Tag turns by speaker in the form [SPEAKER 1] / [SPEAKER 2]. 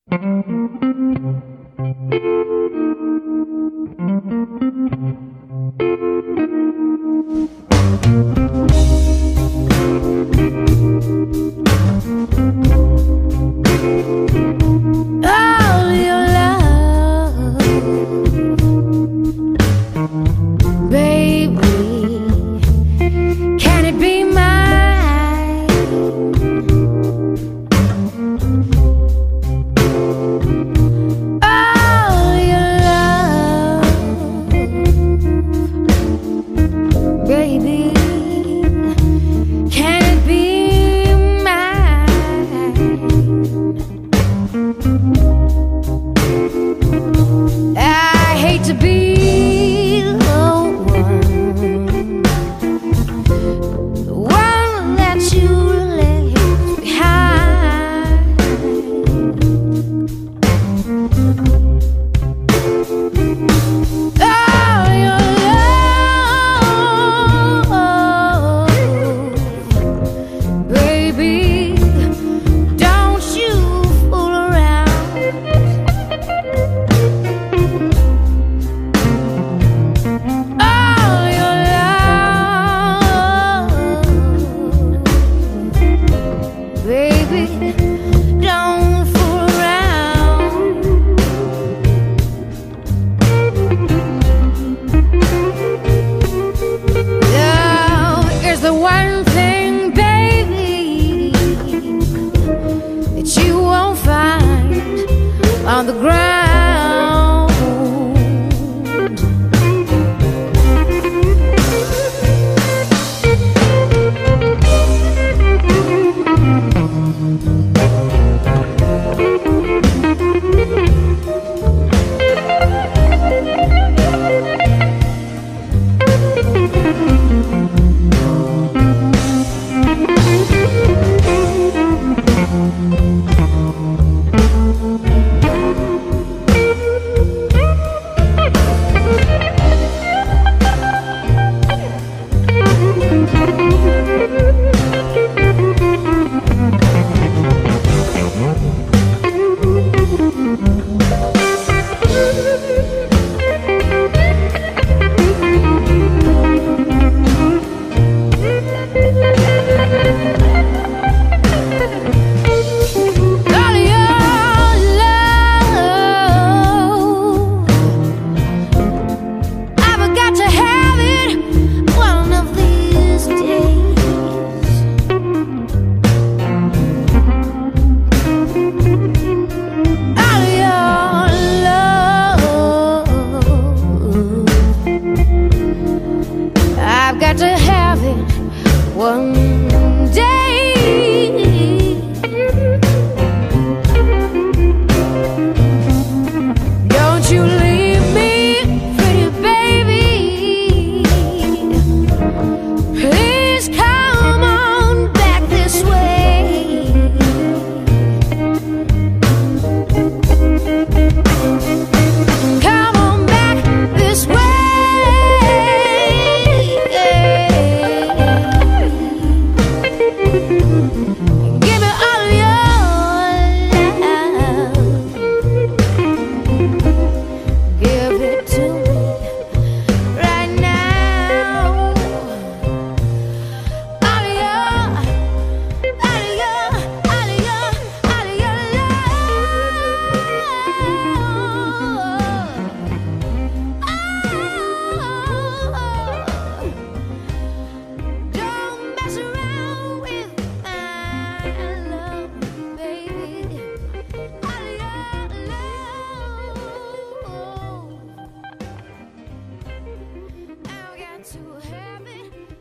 [SPEAKER 1] All your love, baby, can it be mine? All your love, baby, can it be mine? I hate to be the one that you left behind. Oh, your love, baby, don't you fool around. Oh, your love, baby, don't fool around. Now, here's the one thing, baby, that you won't find on the ground. I've got to have it one day. Don't you leave me, pretty baby. Please come on back this way. Come on back this way. Give me all of your love. Give it to me right now. All of your, all of your, all of your, all of your love. Don't mess around with my love, baby. All of your love, I've got to have it